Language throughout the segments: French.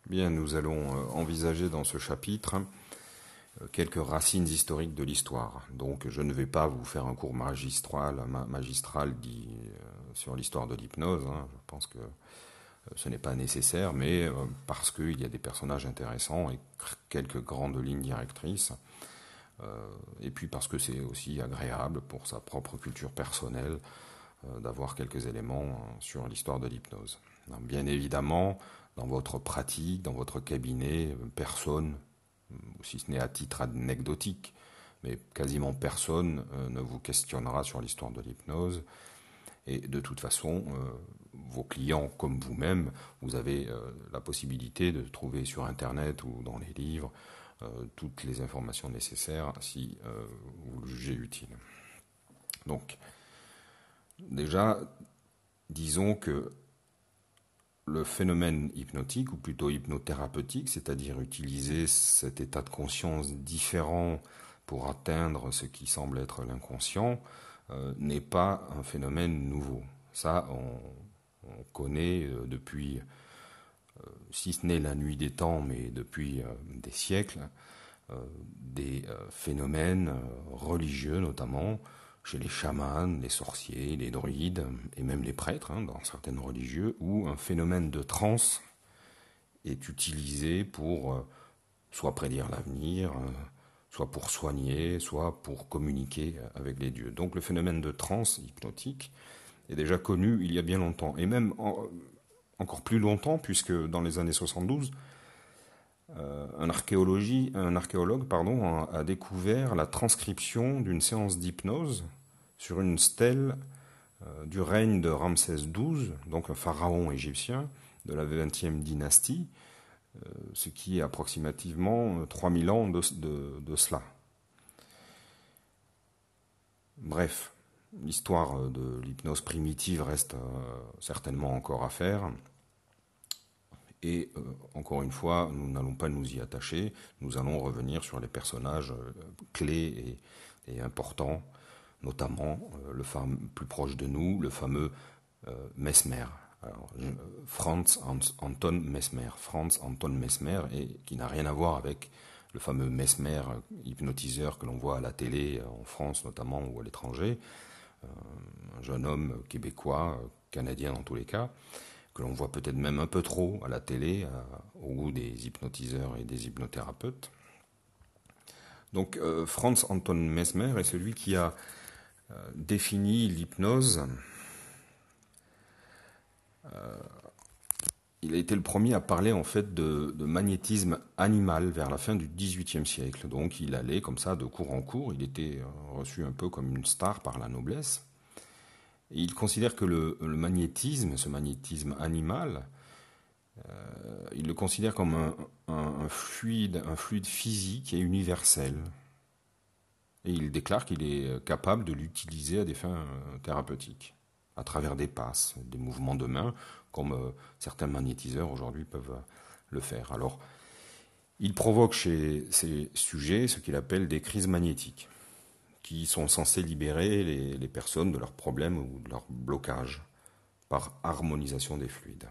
Bien, nous allons envisager dans ce chapitre quelques racines historiques de l'histoire. Donc, je ne vais pas vous faire un cours magistral sur l'histoire de l'hypnose. Je pense que ce n'est pas nécessaire, mais parce qu'il y a des personnages intéressants et quelques grandes lignes directrices. Et puis parce que c'est aussi agréable pour sa propre culture personnelle d'avoir quelques éléments sur l'histoire de l'hypnose. Bien évidemment, dans votre pratique, dans votre cabinet, personne, si ce n'est à titre anecdotique, mais quasiment personne ne vous questionnera sur l'histoire de l'hypnose. Et de toute façon, vos clients comme vous-même, vous avez la possibilité de trouver sur Internet ou dans les livres toutes les informations nécessaires si vous le jugez utile. Donc, déjà, disons que le phénomène hypnotique, ou plutôt hypnothérapeutique, c'est-à-dire utiliser cet état de conscience différent pour atteindre ce qui semble être l'inconscient, n'est pas un phénomène nouveau. Ça, on connaît depuis, si ce n'est la nuit des temps, mais depuis des siècles, des phénomènes religieux notamment, chez les chamans, les sorciers, les druides et même les prêtres, dans certaines religieux, où un phénomène de transe est utilisé pour soit prédire l'avenir, soit pour soigner, soit pour communiquer avec les dieux. Donc le phénomène de transe hypnotique est déjà connu il y a bien longtemps, et même encore plus longtemps, puisque dans les années 72, un archéologue a découvert la transcription d'une séance d'hypnose sur une stèle du règne de Ramsès XII, donc un pharaon égyptien de la 20e dynastie, ce qui est approximativement 3000 ans de cela. Bref, l'histoire de l'hypnose primitive reste certainement encore à faire. Et encore une fois, nous n'allons pas nous y attacher, nous allons revenir sur les personnages clés et importants, notamment le plus proche de nous, le fameux Mesmer. Alors, Franz Anton Mesmer, et qui n'a rien à voir avec le fameux Mesmer, hypnotiseur que l'on voit à la télé en France notamment ou à l'étranger, un jeune homme québécois, canadien dans tous les cas, que l'on voit peut-être même un peu trop à la télé, au goût des hypnotiseurs et des hypnothérapeutes. Donc Franz Anton Mesmer est celui qui a défini l'hypnose. Il a été le premier à parler en fait de magnétisme animal vers la fin du XVIIIe siècle. Donc il allait comme ça de cours en cours, il était reçu un peu comme une star par la noblesse. Et il considère que le magnétisme, ce magnétisme animal, il le considère comme un fluide physique et universel. Et il déclare qu'il est capable de l'utiliser à des fins thérapeutiques, à travers des passes, des mouvements de main, comme certains magnétiseurs aujourd'hui peuvent le faire. Alors, il provoque chez ces sujets ce qu'il appelle des crises magnétiques, qui sont censées libérer les personnes de leurs problèmes ou de leurs blocages par harmonisation des fluides.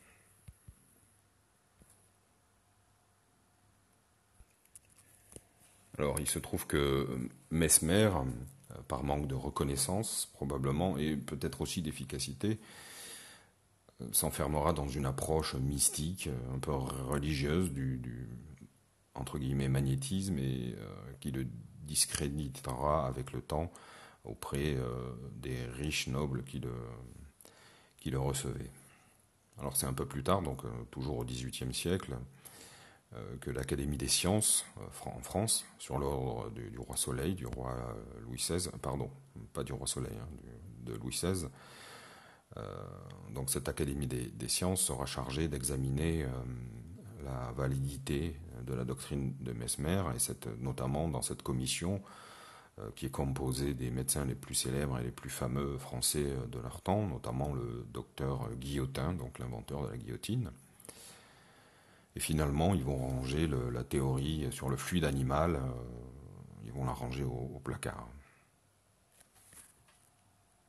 Alors, il se trouve que Mesmer, par manque de reconnaissance probablement, et peut-être aussi d'efficacité, s'enfermera dans une approche mystique, un peu religieuse du entre guillemets magnétisme, et qui le discréditera avec le temps auprès des riches nobles qui le recevaient. Alors c'est un peu plus tard, donc toujours au XVIIIe siècle, que l'Académie des sciences en France, sur l'ordre du roi Soleil, du roi Louis XVI, pardon, pas du roi Soleil, de Louis XVI. Donc cette Académie des sciences sera chargée d'examiner la validité de la doctrine de Mesmer, et notamment dans cette commission qui est composée des médecins les plus célèbres et les plus fameux français de leur temps, notamment le docteur Guillotin, donc l'inventeur de la guillotine. Et finalement, ils vont ranger la théorie sur le fluide animal, ils vont la ranger au placard.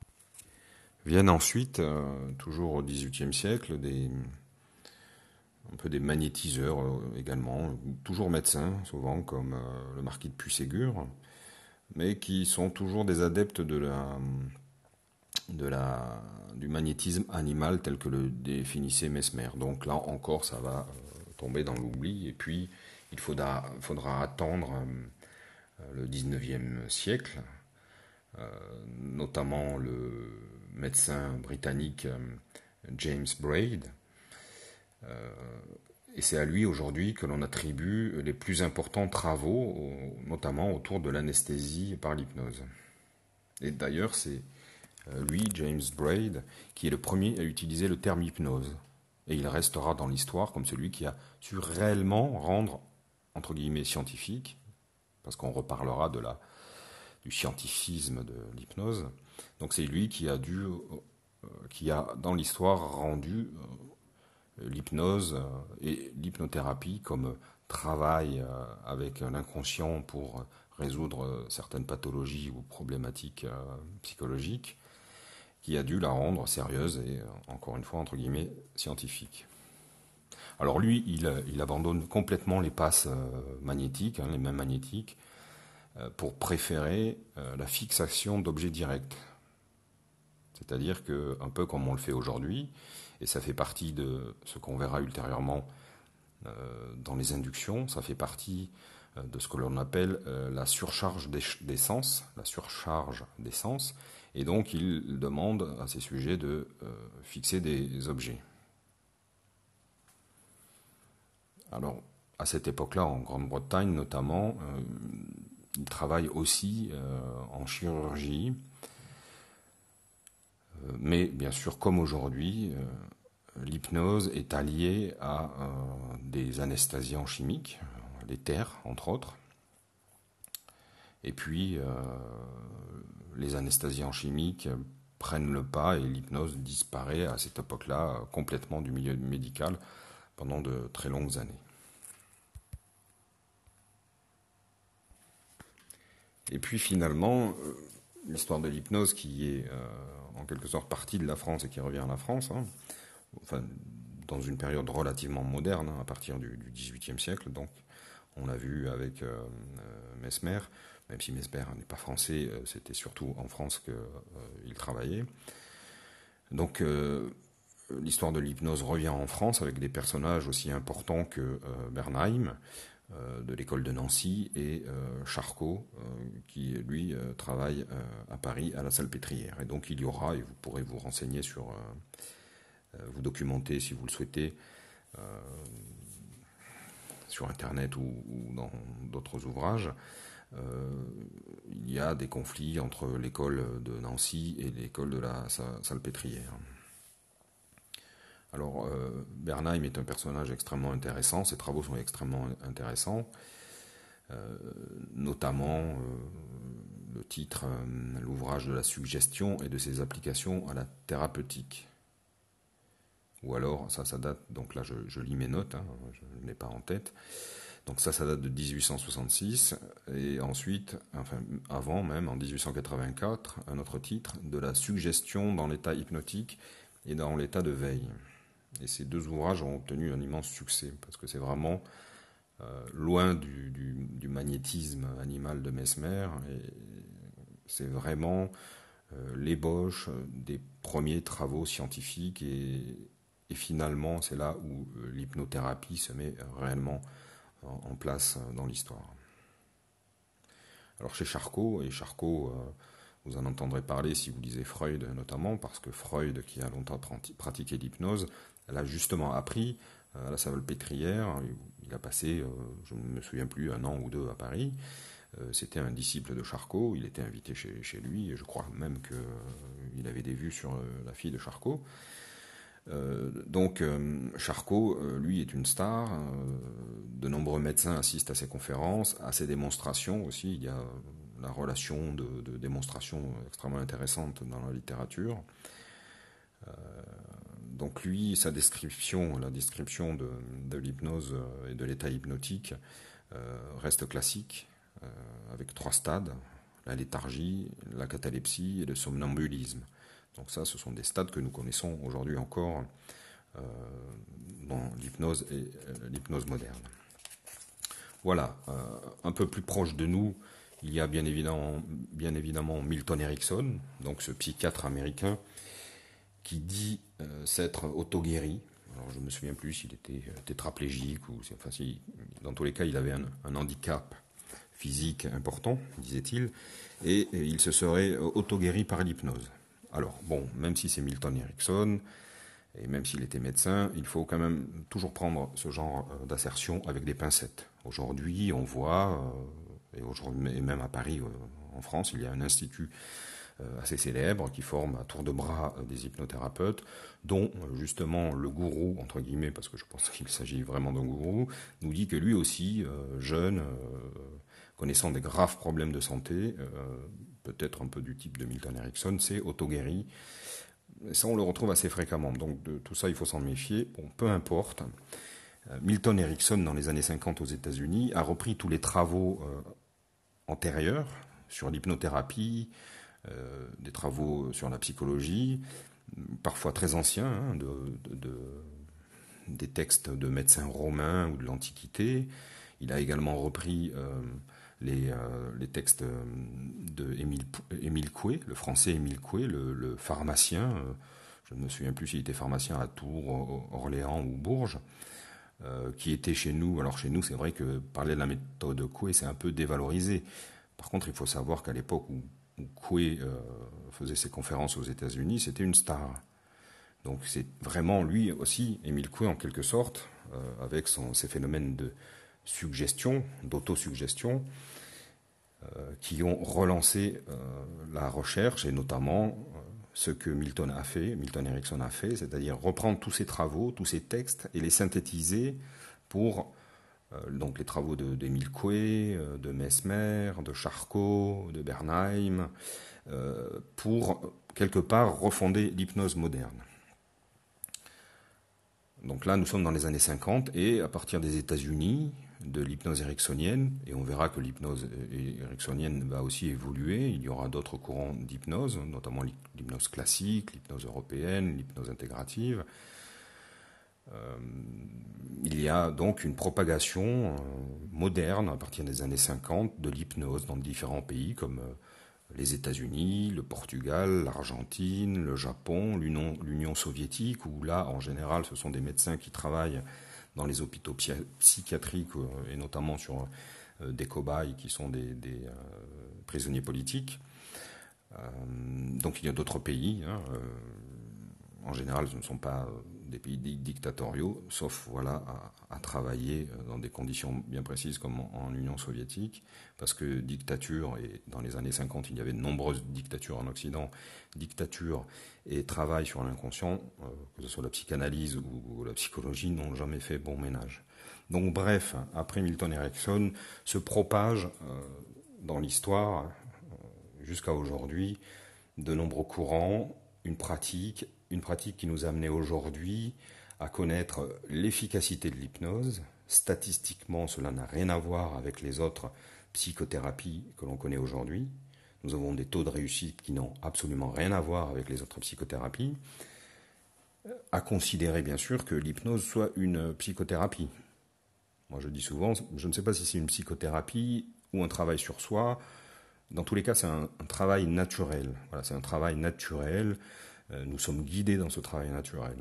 Viennent ensuite, toujours au XVIIIe siècle, un peu des magnétiseurs également, toujours médecins, souvent comme le marquis de Puységur, mais qui sont toujours des adeptes du magnétisme animal tel que le définissait Mesmer. Donc là encore, ça va tomber dans l'oubli. Et puis, faudra attendre le 19e siècle, notamment le médecin britannique James Braid. Et c'est à lui aujourd'hui que l'on attribue les plus importants travaux, notamment autour de l'anesthésie par l'hypnose. Et d'ailleurs, c'est lui, James Braid, qui est le premier à utiliser le terme hypnose. Et il restera dans l'histoire comme celui qui a su réellement rendre, entre guillemets, scientifique, parce qu'on reparlera du scientifisme de l'hypnose. Donc c'est lui qui a dans l'histoire rendu l'hypnose et l'hypnothérapie comme travail avec l'inconscient pour résoudre certaines pathologies ou problématiques psychologiques, qui a dû la rendre sérieuse et, encore une fois, entre guillemets, scientifique. Alors lui, il abandonne complètement les passes magnétiques, les mains magnétiques, pour préférer la fixation d'objets directs. C'est-à-dire que, un peu comme on le fait aujourd'hui, et ça fait partie de ce qu'on verra ultérieurement dans les inductions, ça fait partie de ce que l'on appelle la surcharge des sens, et donc il demande à ces sujets de fixer des objets. Alors, à cette époque-là, en Grande-Bretagne notamment, il travaille aussi en chirurgie, mais bien sûr, comme aujourd'hui, l'hypnose est alliée à des anesthésiants chimiques, l'éther entre autres, et puis les anesthésiants chimiques prennent le pas et l'hypnose disparaît à cette époque-là complètement du milieu médical pendant de très longues années. Et puis finalement, l'histoire de l'hypnose qui est en quelque sorte partie de la France et qui revient à la France, enfin, dans une période relativement moderne, à partir du XVIIIe siècle, donc on l'a vu avec Mesmer, même si Mesmer n'est pas français, c'était surtout en France qu'il travaillait. Donc l'histoire de l'hypnose revient en France avec des personnages aussi importants que Bernheim, de l'école de Nancy, et Charcot, qui lui travaille à Paris à la Salpêtrière. Et donc il y aura, et vous pourrez vous renseigner vous documenter si vous le souhaitez, sur Internet ou dans d'autres ouvrages, il y a des conflits entre l'école de Nancy et l'école de la Salpêtrière. Alors, Bernheim est un personnage extrêmement intéressant, ses travaux sont extrêmement intéressants, notamment le titre, l'ouvrage de la suggestion et de ses applications à la thérapeutique. Ou alors, ça date, donc là je lis mes notes, je ne l'ai pas en tête, donc ça date de 1866, et ensuite, enfin avant même, en 1884, un autre titre, de la suggestion dans l'état hypnotique et dans l'état de veille. Et ces deux ouvrages ont obtenu un immense succès, parce que c'est vraiment loin du magnétisme animal de Mesmer, et c'est vraiment l'ébauche des premiers travaux scientifiques, et finalement c'est là où l'hypnothérapie se met réellement en place dans l'histoire. Alors chez Charcot, vous en entendrez parler si vous lisez Freud notamment, parce que Freud, qui a longtemps pratiqué l'hypnose, elle a justement appris à la Salpêtrière. Il a passé, je ne me souviens plus, 1 an ou 2 à Paris. C'était un disciple de Charcot, il était invité chez lui, et je crois même qu'il avait des vues sur la fille de Charcot. Donc Charcot, lui, est une star. De nombreux médecins assistent à ses conférences, à ses démonstrations aussi. Il y a la relation de démonstration extrêmement intéressante dans la littérature. Donc lui, la description de l'hypnose et de l'état hypnotique reste classique, avec 3 stades: la léthargie, la catalepsie et le somnambulisme. Donc ça, ce sont des stades que nous connaissons aujourd'hui encore dans l'hypnose et l'hypnose moderne. Voilà, un peu plus proche de nous, il y a bien évidemment Milton Erickson, donc ce psychiatre américain qui dit s'être auto-guéri. Alors je ne me souviens plus s'il était tétraplégique ou enfin si, dans tous les cas il avait un handicap physique important, disait-il, et il se serait auto-guéri par l'hypnose. Alors bon, même si c'est Milton Erickson, et même s'il était médecin, il faut quand même toujours prendre ce genre d'assertion avec des pincettes. Aujourd'hui, on voit, et même à Paris, en France, il y a un institut assez célèbre qui forme à tour de bras des hypnothérapeutes, dont justement le gourou, entre guillemets, parce que je pense qu'il s'agit vraiment d'un gourou, nous dit que lui aussi, jeune, connaissant des graves problèmes de santé, peut-être un peu du type de Milton Erickson, s'est auto-guéri. Ça, on le retrouve assez fréquemment. Donc, de tout ça, il faut s'en méfier. Bon, peu importe. Milton Erickson, dans les années 50 aux États-Unis, a repris tous les travaux antérieurs sur l'hypnothérapie, des travaux sur la psychologie, parfois très anciens, hein, des textes de médecins romains ou de l'Antiquité. Il a également repris les textes de Émile Coué, le français Émile Coué, le pharmacien. Je ne me souviens plus s'il était pharmacien à Tours, Orléans ou Bourges, qui était chez nous. Alors chez nous, c'est vrai que parler de la méthode Coué, c'est un peu dévalorisé. Par contre, il faut savoir qu'à l'époque où Coué faisait ses conférences aux États-Unis, c'était une star. Donc c'est vraiment lui aussi, Émile Coué en quelque sorte, avec ses phénomènes de suggestion, d'autosuggestion, qui ont relancé la recherche et notamment ce que Milton Erickson a fait, c'est-à-dire reprendre tous ses travaux, tous ses textes et les synthétiser pour donc les travaux d'Émile Coué, de Mesmer, de Charcot, de Bernheim, pour quelque part refonder l'hypnose moderne. Donc là, nous sommes dans les années 50 et à partir des États-Unis, de l'hypnose ericksonienne, et on verra que l'hypnose ericksonienne va aussi évoluer, il y aura d'autres courants d'hypnose, notamment l'hypnose classique, l'hypnose européenne, l'hypnose intégrative. Il y a donc une propagation moderne à partir des années 50 de l'hypnose dans différents pays comme les États-Unis, le Portugal, l'Argentine, le Japon, l'Union soviétique, où là, en général, ce sont des médecins qui travaillent dans les hôpitaux psychiatriques et notamment sur des cobayes qui sont des prisonniers politiques. Donc il y a d'autres pays. Hein, en général, ce ne sont pas des pays dictatoriaux, sauf voilà, à travailler dans des conditions bien précises comme en Union soviétique, parce que dictature, et dans les années 50, il y avait de nombreuses dictatures en Occident, dictature et travail sur l'inconscient, que ce soit la psychanalyse ou la psychologie, n'ont jamais fait bon ménage. Donc bref, après Milton Erickson, se propage dans l'histoire, jusqu'à aujourd'hui, de nombreux courants, une pratique qui nous a amené aujourd'hui à connaître l'efficacité de l'hypnose. Statistiquement, cela n'a rien à voir avec les autres psychothérapies que l'on connaît aujourd'hui. Nous avons des taux de réussite qui n'ont absolument rien à voir avec les autres psychothérapies. À considérer bien sûr que l'hypnose soit une psychothérapie. Moi je dis souvent, je ne sais pas si c'est une psychothérapie ou un travail sur soi. Dans tous les cas, c'est un travail naturel. Voilà, c'est un travail naturel. Nous sommes guidés dans ce travail naturel.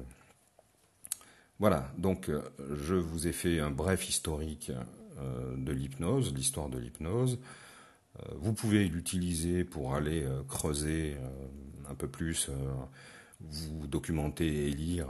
Voilà, donc je vous ai fait un bref historique de l'hypnose, l'histoire de l'hypnose. Vous pouvez l'utiliser pour aller creuser un peu plus, vous documenter et lire.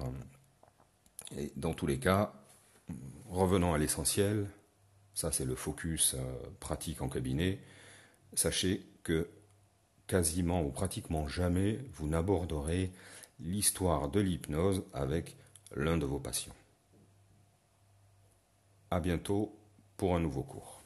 Et dans tous les cas, revenons à l'essentiel. Ça, c'est le focus pratique en cabinet. Sachez que quasiment ou pratiquement jamais vous n'aborderez l'histoire de l'hypnose avec l'un de vos patients. À bientôt pour un nouveau cours.